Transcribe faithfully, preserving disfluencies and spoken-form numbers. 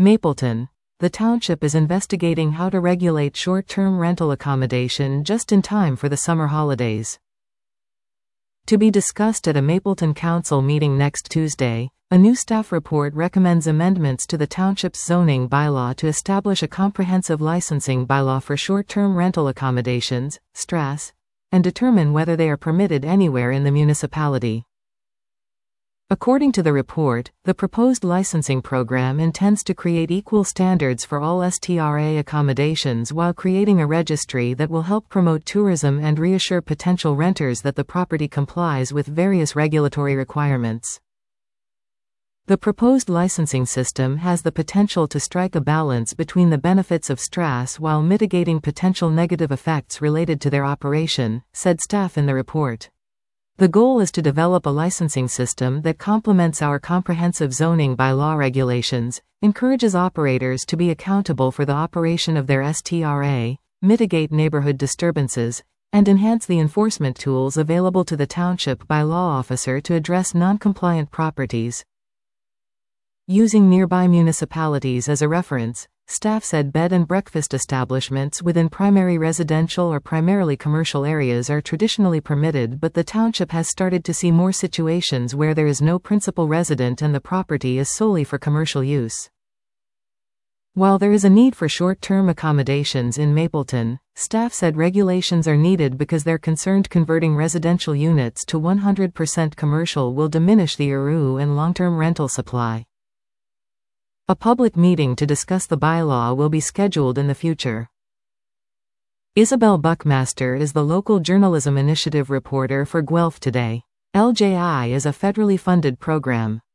Mapleton. The township is investigating how to regulate short-term rental accommodation just in time for the summer holidays. To be discussed at a Mapleton Council meeting next Tuesday, a new staff report recommends amendments to the township's zoning bylaw to establish a comprehensive licensing bylaw for short-term rental accommodations, S T R A S, and determine whether they are permitted anywhere in the municipality. According to the report, the proposed licensing program intends to create equal standards for all S T R A accommodations while creating a registry that will help promote tourism and reassure potential renters that the property complies with various regulatory requirements. The proposed licensing system has the potential to strike a balance between the benefits of S T R A S while mitigating potential negative effects related to their operation, said staff in the report. The goal is to develop a licensing system that complements our comprehensive zoning bylaw regulations, encourages operators to be accountable for the operation of their S T R A, mitigate neighborhood disturbances, and enhance the enforcement tools available to the township by law officer to address non-compliant properties. Using nearby municipalities as a reference, staff said bed and breakfast establishments within primary residential or primarily commercial areas are traditionally permitted, but the township has started to see more situations where there is no principal resident and the property is solely for commercial use. While there is a need for short-term accommodations in Mapleton, staff said regulations are needed because they're concerned converting residential units to one hundred percent commercial will diminish the U R U and long-term rental supply. A public meeting to discuss the bylaw will be scheduled in the future. Isabel Buckmaster is the local journalism initiative reporter for Guelph Today. L J I is a federally funded program.